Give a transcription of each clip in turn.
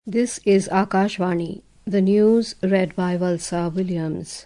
This is Akashvani, the news read by Valsa Williams.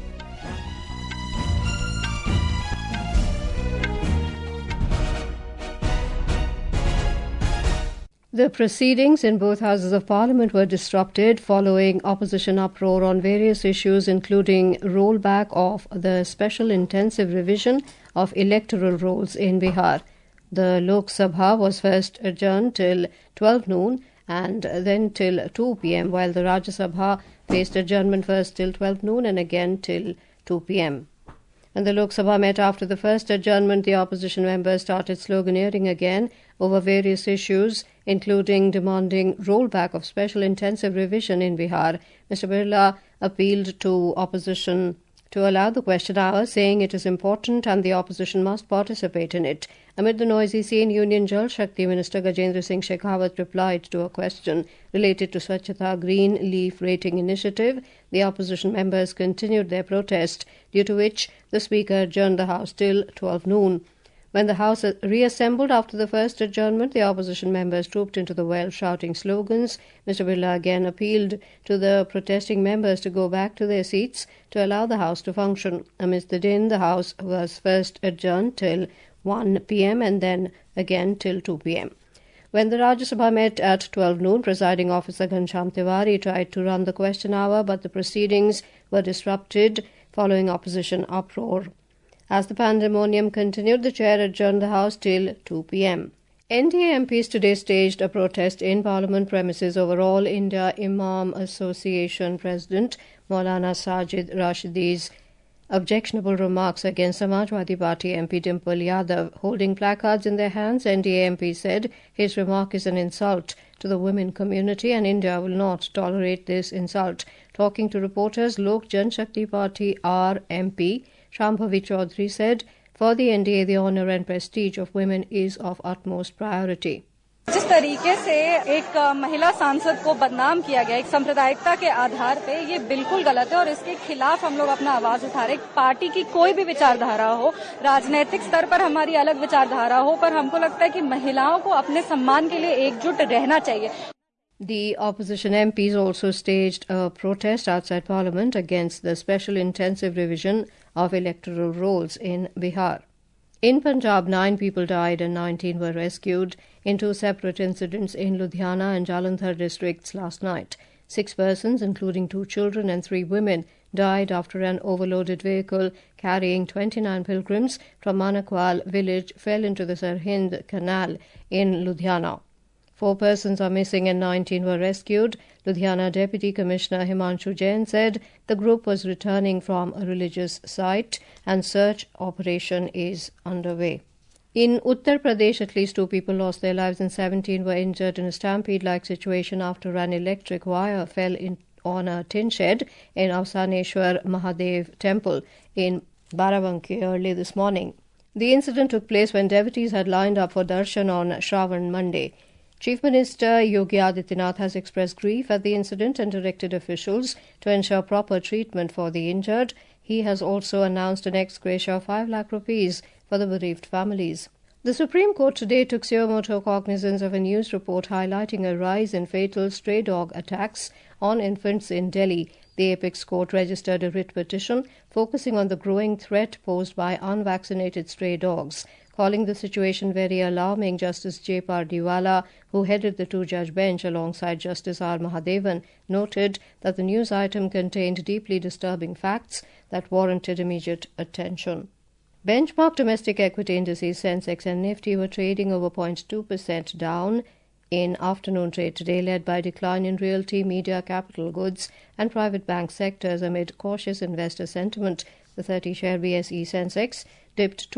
The proceedings in both Houses of Parliament were disrupted following opposition uproar on various issues, including rollback of the special intensive revision of electoral rolls in Bihar. The Lok Sabha was first adjourned till 12 noon and then till 2 p.m., while the Rajya Sabha faced adjournment first till 12 noon and again till 2 p.m. When the Lok Sabha met after the first adjournment, the opposition members started sloganeering again over various issues, including demanding rollback of special intensive revision in Bihar. Mr. Birla appealed to opposition to allow the question hour, saying it is important and the opposition must participate in it. Amid the noisy scene, Union Jal Shakti Minister Gajendra Singh Shekhawat replied to a question related to Swachhata Green Leaf Rating Initiative. The opposition members continued their protest, due to which the Speaker adjourned the House till 12 noon. When the House reassembled after the first adjournment, the opposition members trooped into the well shouting slogans. Mr. Birla again appealed to the protesting members to go back to their seats to allow the House to function. Amidst the din, the House was first adjourned till 1 p.m. and then again till 2 p.m. When the Rajya Sabha met at 12 noon, presiding officer Ghanshyam Tiwari tried to run the question hour, but the proceedings were disrupted following opposition uproar. As the pandemonium continued, the chair adjourned the House till 2 p.m. NDA MPs today staged a protest in Parliament premises over All India Imam Association President Maulana Sajid Rashidi's objectionable remarks against Samajwadi Party MP Dimple Yadav. Holding placards in their hands, NDA MP said his remark is an insult to the women community and India will not tolerate this insult. Talking to reporters, Lok Jan Shakti Party RMP Shambhavi Chaudhary said, for the NDA, the honour and prestige of women is of utmost priority. जिस तरीके से एक महिला सांसद को बदनाम किया गया एक सांप्रदायिकता के आधार पे, ये बिल्कुल गलत है और इसके खिलाफ हम लोग अपना आवाज उठा रहे हैं। पार्टी की कोई भी विचारधारा हो, राजनीतिक स्तर पर हमारी अलग विचारधारा हो, पर हमको लगता है कि महिलाओं को अपने सम्मान के लिए एकजुट रहना चाहिए. The opposition MPs also staged a protest outside Parliament against the special intensive revision of electoral rolls in Bihar. In Punjab, 9 people died and 19 were rescued in 2 separate incidents in Ludhiana and Jalandhar districts last night. 6 persons, including 2 children and 3 women, died after an overloaded vehicle carrying 29 pilgrims from Manakwal village fell into the Sarhind Canal in Ludhiana. 4 persons are missing and 19 were rescued. Ludhiana Deputy Commissioner Himanshu Jain said the group was returning from a religious site and search operation is underway. In Uttar Pradesh, at least 2 people lost their lives and 17 were injured in a stampede-like situation after an electric wire fell on a tin shed in Avsaneshwar Mahadev Temple in Barabanki early this morning. The incident took place when devotees had lined up for darshan on Shravan Monday. Chief Minister Yogi Adityanath has expressed grief at the incident and directed officials to ensure proper treatment for the injured. He has also announced an ex gratia of 5 lakh rupees for the bereaved families. The Supreme Court today took suo motu cognizance of a news report highlighting a rise in fatal stray dog attacks on infants in Delhi. The Apex Court registered a writ petition focusing on the growing threat posed by unvaccinated stray dogs. Calling the situation very alarming, Justice J. Pardiwala, who headed the 2-judge bench alongside Justice R. Mahadevan, noted that the news item contained deeply disturbing facts that warranted immediate attention. Benchmark domestic equity indices Sensex and Nifty were trading over 0.2% down in afternoon trade today, led by decline in realty, media, capital goods and private bank sectors amid cautious investor sentiment. The 30-share BSE Sensex dipped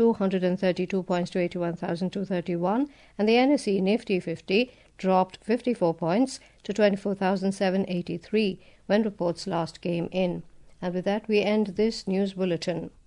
232 points to 81,231 and the NSE Nifty 50 dropped 54 points to 24,783 when reports last came in. And with that, we end this news bulletin.